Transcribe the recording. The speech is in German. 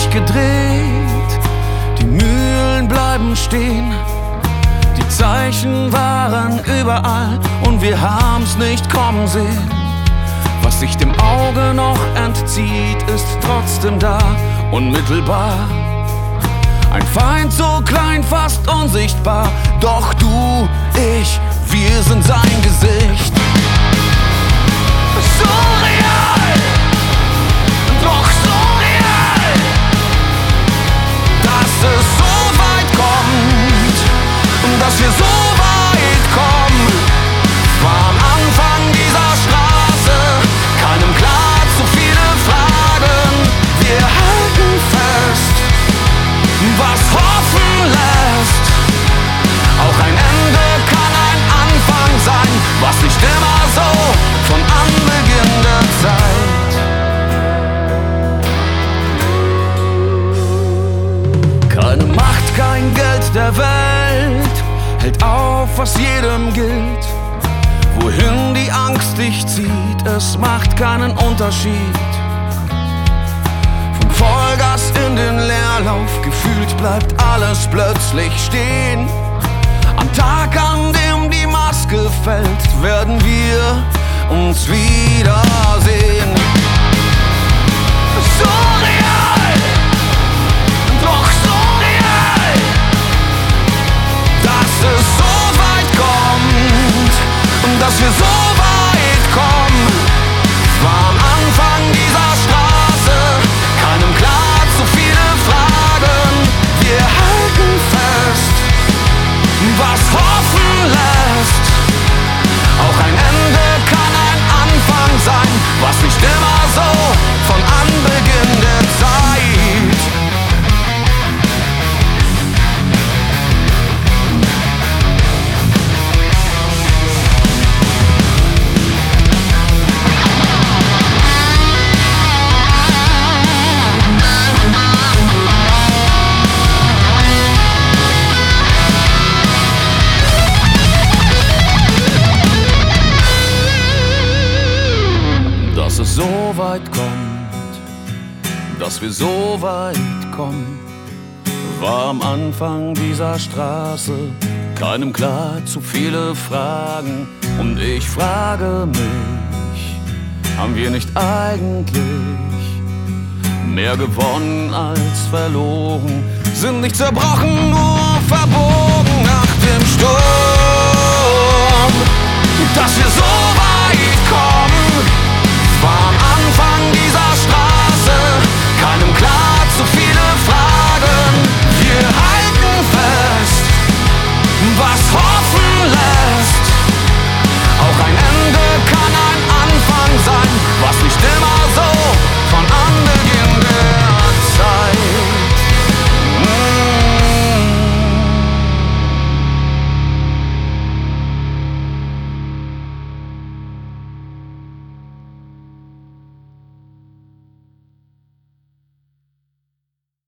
sich gedreht, die Mühlen bleiben stehen. Die Zeichen waren überall und wir haben's nicht kommen sehen. Was sich dem Auge noch entzieht, ist trotzdem da, unmittelbar. Ein Feind so klein, fast unsichtbar, doch du, ich, wir sind sein Gesicht. So real, doch so real, dass es so weit kommt, dass wir so weit kommen. War am Anfang dieser Straße keinem klar, zu viele Fragen. Wir halten fest, was hoffen lässt. Auch ein Ende kann ein Anfang sein, was nicht immer so von Anbeginn der Zeit. Keine Macht, kein Geld der Welt hält auf, was jedem gilt. Wohin die Angst dich zieht, es macht keinen Unterschied. Vom Vollgas in den Leerlauf, gefühlt bleibt alles plötzlich stehen. Am Tag, an dem die Maske fällt, werden wir uns wiedersehen. So real, doch so real, dass es so weit kommt, dass wir so weit kommen. War am Anfang dieser Straße keinem klar, zu viele Fragen. Wir halten fest, was hoffen lässt. Auch ein Ende kann ein Anfang sein, was nicht immer so von Anbeginn der Zeit. Dass es so weit kommt, dass wir so weit kommen, war am Anfang dieser Straße keinem klar, zu viele Fragen. Und ich frage mich, haben wir nicht eigentlich mehr gewonnen als verloren? Sind nicht zerbrochen, nur verbogen nach dem Sturm.